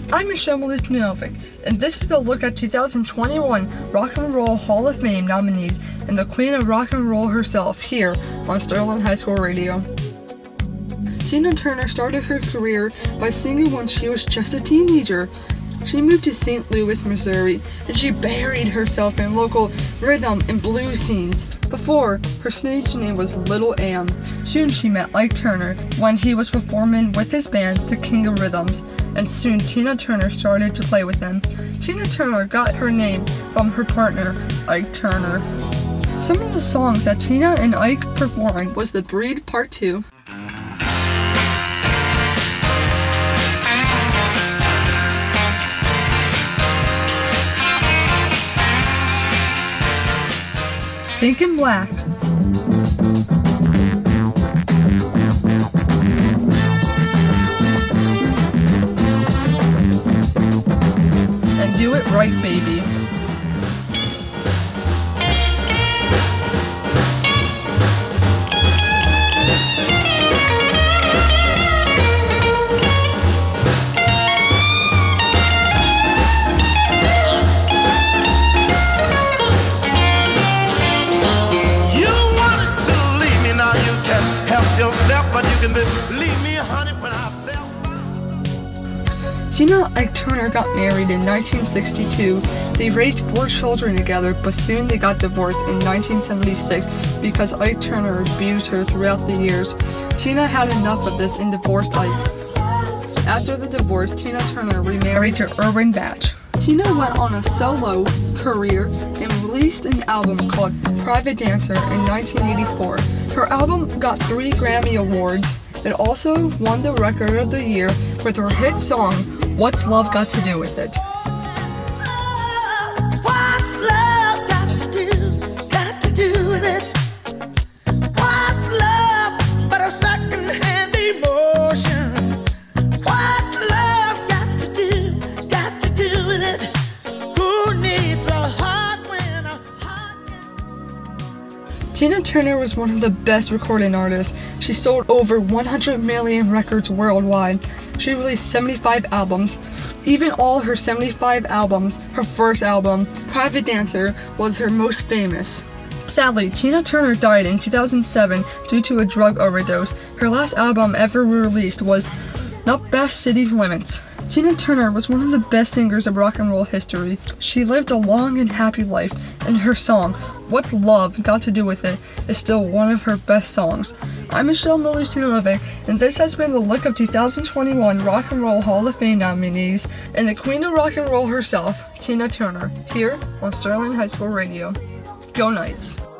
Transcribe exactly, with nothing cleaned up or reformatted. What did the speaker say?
I'm Michelle Malutinovic, and this is a look at two thousand twenty-one Rock and Roll Hall of Fame nominees and the Queen of Rock and Roll herself here on Sterling High School Radio. Tina Turner started her career by singing when she was just a teenager. She moved to Saint Louis, Missouri, and she buried herself in local rhythm and blues scenes. Before, her stage name was Little Ann. Soon she met Ike Turner when he was performing with his band, The King of Rhythms, and soon Tina Turner started to play with them. Tina Turner got her name from her partner, Ike Turner. Some of the songs that Tina and Ike performed was The Breed Part two, Thinking Black, and Do It Right, Baby. Leave me, honey, when I fell. Tina and Ike Turner got married in nineteen sixty-two. They raised four children together, but soon they got divorced in nineteen seventy-six because Ike Turner abused her throughout the years. Tina had enough of this and divorced Ike. After the divorce, Tina Turner remarried to Irwin Batch. Tina went on a solo career and released an album called Private Dancer in nineteen eighty-four. Her album got three Grammy Awards. It also won the Record of the Year with her hit song, What's Love Got to Do with It? What's love got to do, got to do with it? What's love but a second-hand emotion? What's love got to do, got to do with it? Who needs a heart when a heart... Tina Turner was one of the best recording artists. She sold over one hundred million records worldwide. She released seventy-five albums. Even all her seventy-five albums, her first album, Private Dancer, was her most famous. Sadly, Tina Turner died in two thousand seven due to a drug overdose. Her last album ever released was Not Best City's Limits. Tina Turner was one of the best singers of rock and roll history. She lived a long and happy life, and her song, What's Love Got to Do with It, is still one of her best songs. I'm Michelle Malutinovic, and this has been the look of two thousand twenty-one Rock and Roll Hall of Fame nominees and the Queen of Rock and Roll herself, Tina Turner, here on Sterling High School Radio. Go Knights!